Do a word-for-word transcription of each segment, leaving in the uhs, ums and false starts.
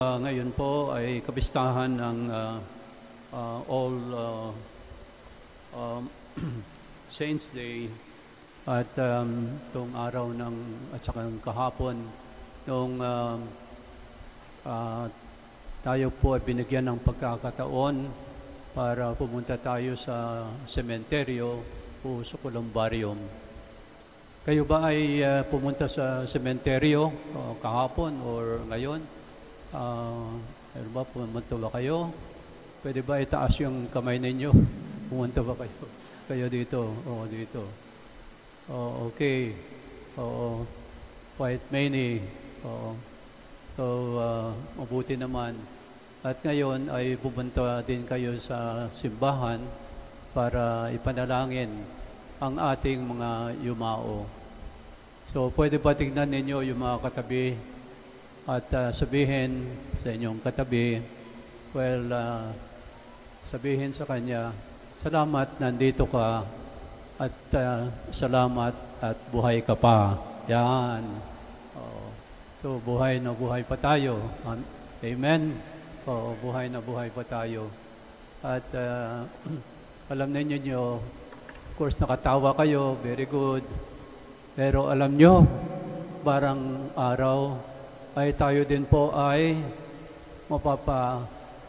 Uh, ngayon po ay kabistahan ng uh, uh, All uh, um, Saints Day at um, itong araw ng at saka ng kahapon nung uh, uh, tayo po ay binigyan ng pagkakataon para pumunta tayo sa sementeryo o sa columbarium. Kayo ba ay uh, pumunta sa sementeryo uh, kahapon or ngayon? Uh, ano ba, pumunta ba kayo? Pwede ba itaas yung kamay ninyo? Pumunta ba kayo? Kayo dito? Oo, dito. Oh, okay. Oo. Quite many. Oo. So, uh, mabuti naman. At ngayon ay pupunta din kayo sa simbahan para ipanalangin ang ating mga yumao. So, pwede ba tignan ninyo yung mga katabi at uh, sabihin sa inyong katabi, well, uh, sabihin sa kanya, salamat nandito ka at uh, salamat at buhay ka pa. Yan. Oh. So, buhay na buhay pa tayo. Amen. Oh, buhay na buhay pa tayo. At uh, alam ninyo nyo, of course, nakatawa kayo, very good. Pero alam nyo, barang araw, ay tayo din po ay mapapa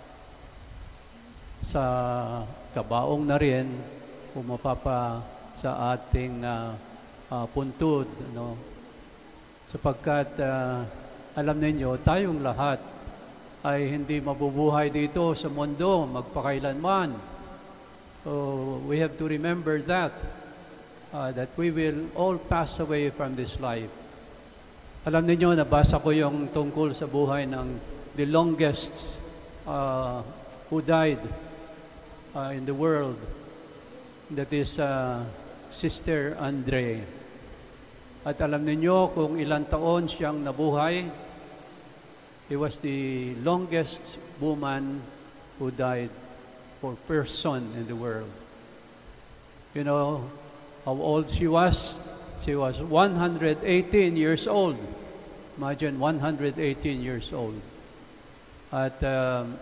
sa kabaong na rin o mapapa sa ating uh, uh, puntod, no? Sapagkat uh, alam ninyo, tayong lahat ay hindi mabubuhay dito sa mundo magpakailanman. So we have to remember that uh, that we will all pass away from this life. Alam niyo, nabasa ko yung tungkol sa buhay ng the longest uh, who died uh, in the world. That is uh, Sister Andre. At alam niyo kung ilang taon siyang nabuhay. He was the longest woman who died for person in the world. You know how old she was? She was one hundred eighteen years old. Imagine, one hundred eighteen years old. At, um,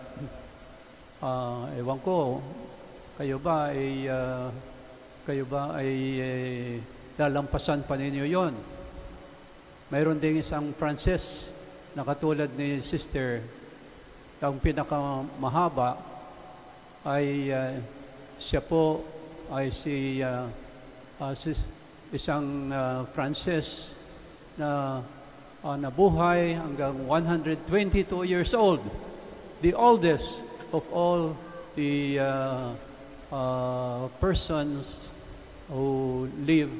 uh, ewan ko, kayo ba ay, uh, kayo ba ay eh, lalampasan pa ninyo yon? Mayroon din isang Frances na katulad ni Sister, ang pinakamahaba ay uh, siya po ay si, uh, uh, si isang uh, Frances na uh, nabuhay hanggang one hundred twenty-two years old. The oldest of all the uh, uh, persons who live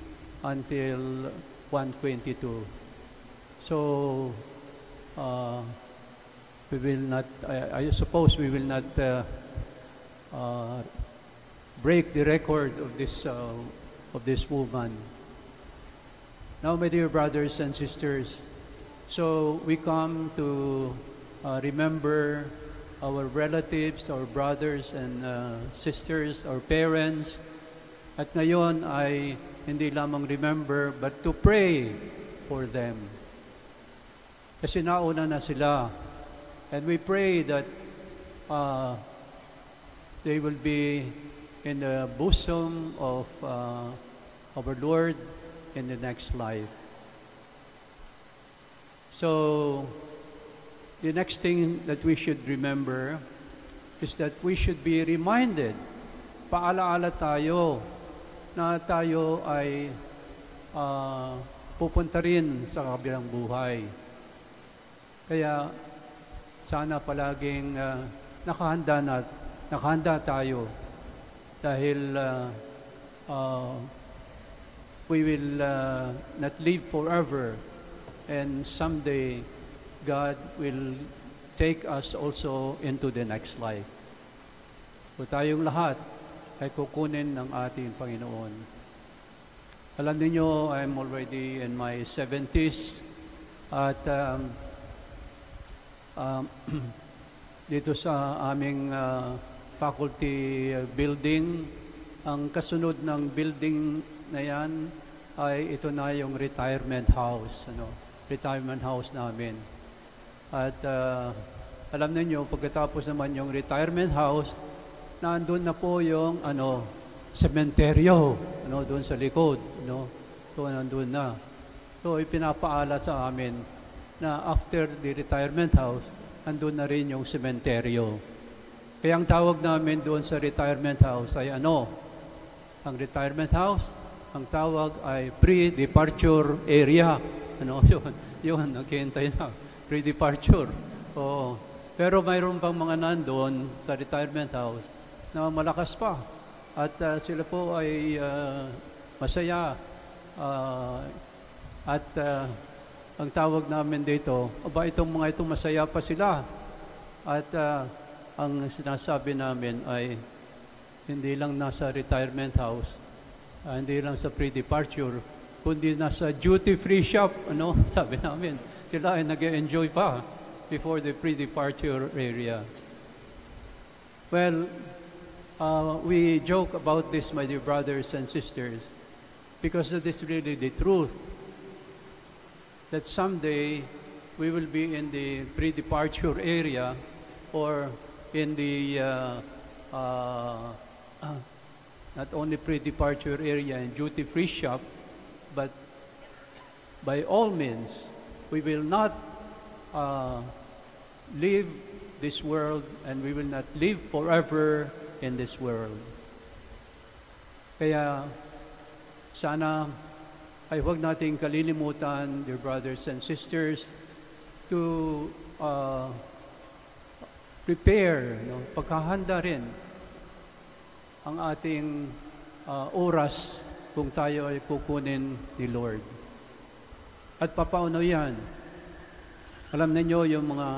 until one twenty-two. So, uh, we will not, I, I suppose we will not uh, uh, break the record of this uh, of this woman. Now, my dear brothers and sisters, so we come to uh, remember our relatives, our brothers and uh, sisters, our parents. At ngayon ay hindi lamang remember, but to pray for them. Kasi nauna na sila. And we pray that uh, they will be in the bosom of uh, our Lord in the next life. So, the next thing that we should remember is that we should be reminded, paalaala tayo, na tayo ay uh, pupunta rin sa kabilang buhay. Kaya, sana palaging uh, nakahanda na, nakahanda tayo dahil uh, uh, we will uh, not live forever, and someday God will take us also into the next life. So tayong lahat ay kukunin ng ating Panginoon. Alam niyo, I'm already in my seventies at um, um, dito sa aming uh, faculty building, ang kasunod ng building na yan ay ito na yung retirement house, ano, retirement house namin. At uh, alam niyo pagkatapos naman yung retirement house, nandun na po yung ano, sementeryo, ano, doon sa likod, no? So, nandun na. So, ipinapaala sa amin na after the retirement house, nandun na rin yung sementeryo. Kaya ang tawag namin doon sa retirement house ay ano? Ang retirement house, ang tawag ay pre-departure area. Ano, yun, yun, naghihintay na. Pre-departure. Oo. Pero mayroon pang mga nandun sa retirement house na malakas pa. At uh, sila po ay uh, masaya. Uh, at uh, ang tawag namin dito, aba itong mga itong masaya pa sila. At uh, ang sinasabi namin ay hindi lang nasa retirement house, uh, hindi lang sa pre-departure, kundi nasa duty-free shop, ano, sabi namin. Sila ay nag-enjoy pa before the pre-departure area. Well, uh, we joke about this, my dear brothers and sisters, because it is really the truth that someday we will be in the pre-departure area or in the uh, uh, uh, not only pre-departure area and duty-free shop, but by all means, we will not uh, leave this world, and we will not live forever in this world. Kaya sana ay huwag nating kalilimutan, dear brothers and sisters, to uh, prepare, no, pagkahanda rin ang ating uh, oras kung tayo ay kukunin ni Lord. At papaano yan? Alam niyo yung mga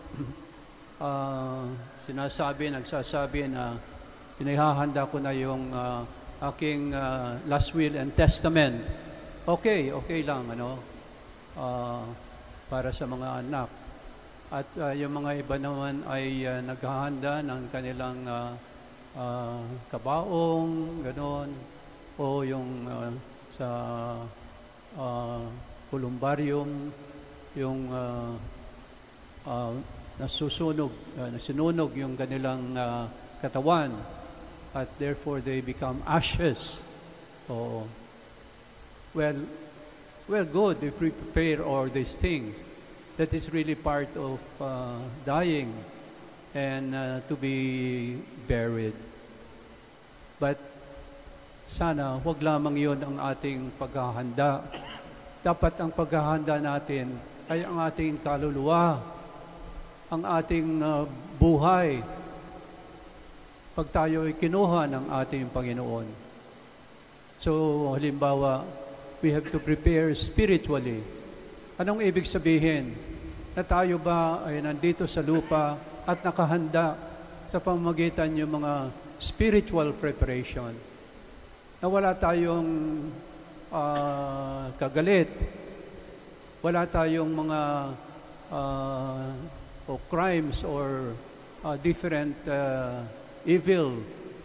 uh, sinasabi, nagsasabi na pinahahanda ko na yung uh, aking uh, last will and testament. Okay, okay lang, ano, uh, para sa mga anak. At uh, yung mga iba naman ay uh, naghahanda ng kanilang uh, uh, kabaong, ganon, o yung uh, sa uh, columbarium, yung uh, uh, nasusunog, uh, nasununog yung kanilang uh, katawan, at therefore they become ashes. Oo. Well, well, good, they prepare all these things. That is really part of uh, dying and uh, to be buried. But sana, huwag lamang yun ang ating paghahanda. Dapat ang paghahanda natin ay ang ating kaluluwa, ang ating uh, buhay, pag tayo ay kinuha ng ating Panginoon. So, halimbawa, we have to prepare spiritually. Anong ibig sabihin? Na tayo ba ay nandito sa lupa at nakahanda sa pamamagitan yung mga spiritual preparation? Na wala tayong uh, kagalit, wala tayong mga uh, o crimes or uh, different uh, evil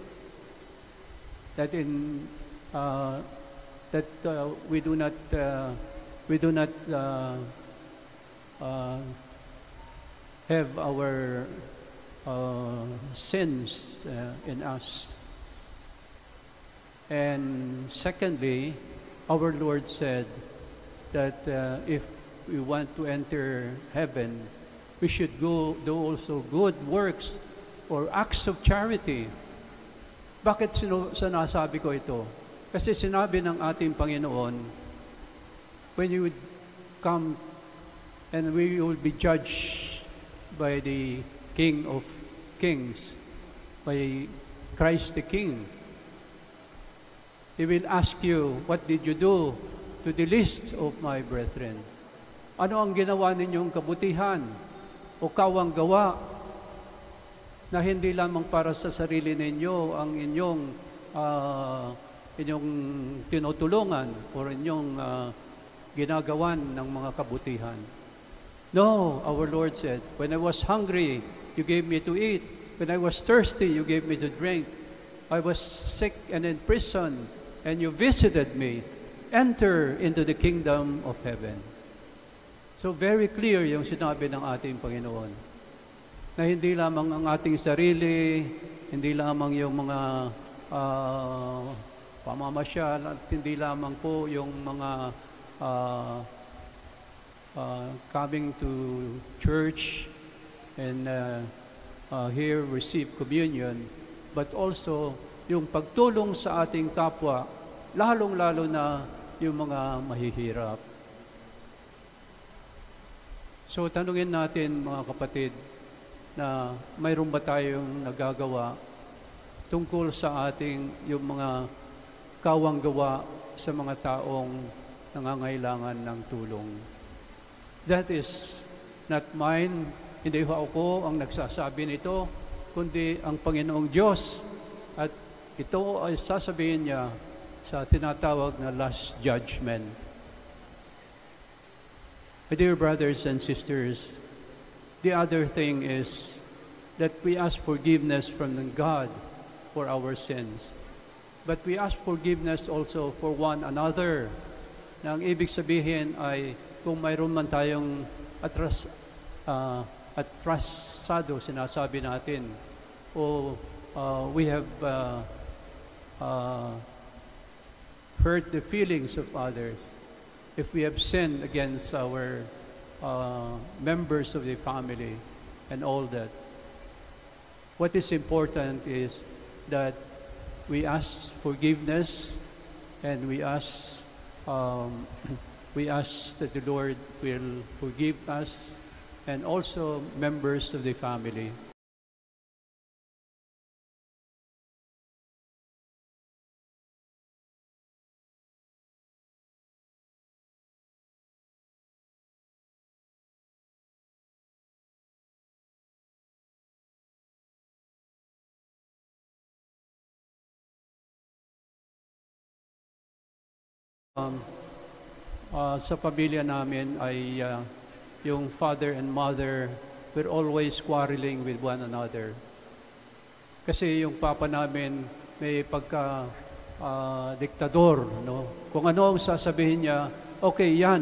that in uh, that uh, we do not uh, we do not uh, uh, have our uh, sins uh, in us. And secondly, our Lord said that uh, if we want to enter heaven, we should go do also good works or acts of charity. Bakit sino, sinasabi ko ito? Kasi sinabi ng ating Panginoon, when you would come and we will be judged by the King of Kings, by Christ the King, He will ask you, what did you do to the least of my brethren? Ano ang ginawa ninyong kabutihan o kawang gawa na hindi lamang para sa sarili ninyo ang inyong uh, inyong tinutulungan o inyong uh, ginagawan ng mga kabutihan. No, our Lord said, when I was hungry, you gave me to eat. When I was thirsty, you gave me to drink. I was sick and in prison, and you visited me. Enter into the kingdom of heaven. So very clear yung sinabi ng ating Panginoon na hindi lamang ang ating sarili, hindi lamang yung mga uh, pamamasyal, at hindi lamang po yung mga uh, uh, coming to church and uh, uh, here receive communion, but also yung pagtulong sa ating kapwa, lalong-lalo na yung mga mahihirap. So tanungin natin mga kapatid na mayroon ba tayong nagagawa tungkol sa ating yung mga kawang gawa sa mga taong nangangailangan ng tulong. That is not mine, hindi ako ang nagsasabi nito, kundi ang Panginoong Diyos. At ito ay sasabihin niya sa tinatawag na last judgment. My dear brothers and sisters, the other thing is that we ask forgiveness from God for our sins. But we ask forgiveness also for one another. Na ang ibig sabihin ay kung mayroon man tayong atras, uh, atrasado, sinasabi natin, o uh, we have uh, uh, hurt the feelings of others, if we have sinned against our uh, members of the family and all that. What is important is that we ask forgiveness and we ask um, we ask that the Lord will forgive us and also members of the family. Um, uh, sa pamilya namin ay uh, yung father and mother were always quarreling with one another. Kasi yung papa namin may pagka uh, diktador, no? Kung ano ang sasabihin niya, okay, yan.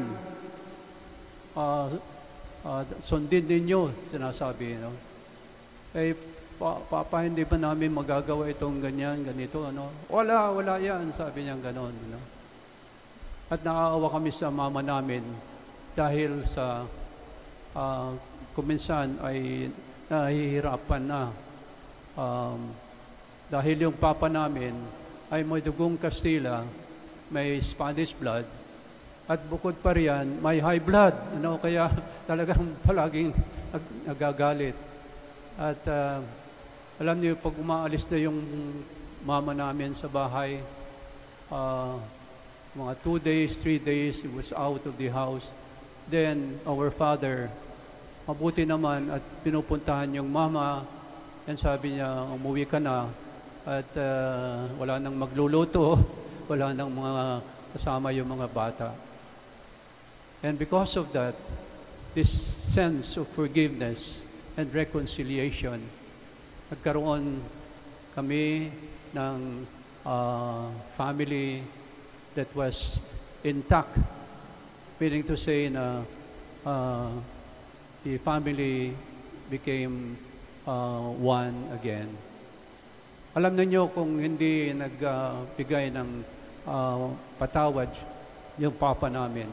Uh, uh, sundin ninyo, sinasabi, no? Eh, pa, papa, hindi ba namin magagawa itong ganyan, ganito, ano? Wala, wala yan, sabi niya ganon, no? At naaawa kami sa mama namin dahil sa uh, kuminsan ay nahihirapan na. Um, dahil yung papa namin ay may dugong Kastila, may Spanish blood, at bukod pa riyan, may high blood. Ano? Kaya talagang palaging nag nagagalit. At uh, alam niyo, pag umaalis na yung mama namin sa bahay, uh, mga two days, three days, he was out of the house. Then, our father, mabuti naman at pinupuntahan yung mama, and sabi niya, umuwi ka na, at uh, wala nang magluluto, wala nang mga kasama yung mga bata. And because of that, this sense of forgiveness and reconciliation, nagkaroon kami ng uh, family that was intact, meaning to say na uh, the family became uh, one again. Alam niyo kung hindi nagbigay uh, ng uh, patawad yung papa namin,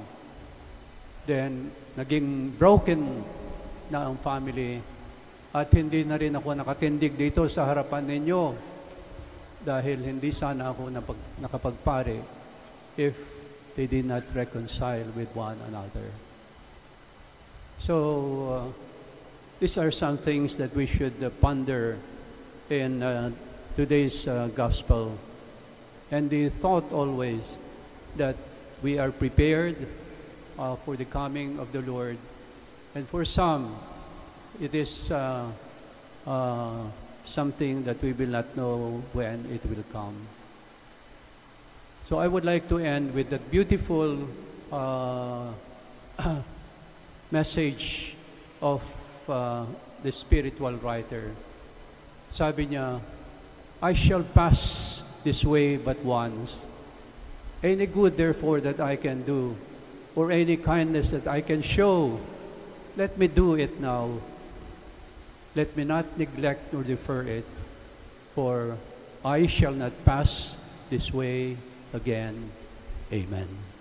then naging broken na ang family at hindi na rin ako nakatindig dito sa harapan ninyo dahil hindi sana ako napag, nakapagpare if they did not reconcile with one another. So, uh, these are some things that we should uh, ponder in uh, today's uh, gospel. And the thought always that we are prepared uh, for the coming of the Lord. And for some, it is uh, uh, something that we will not know when it will come. So I would like to end with that beautiful uh, message of uh, the spiritual writer. Sabi niya, I shall pass this way but once. Any good therefore that I can do, or any kindness that I can show, let me do it now. Let me not neglect nor defer it, for I shall not pass this way again. Amen.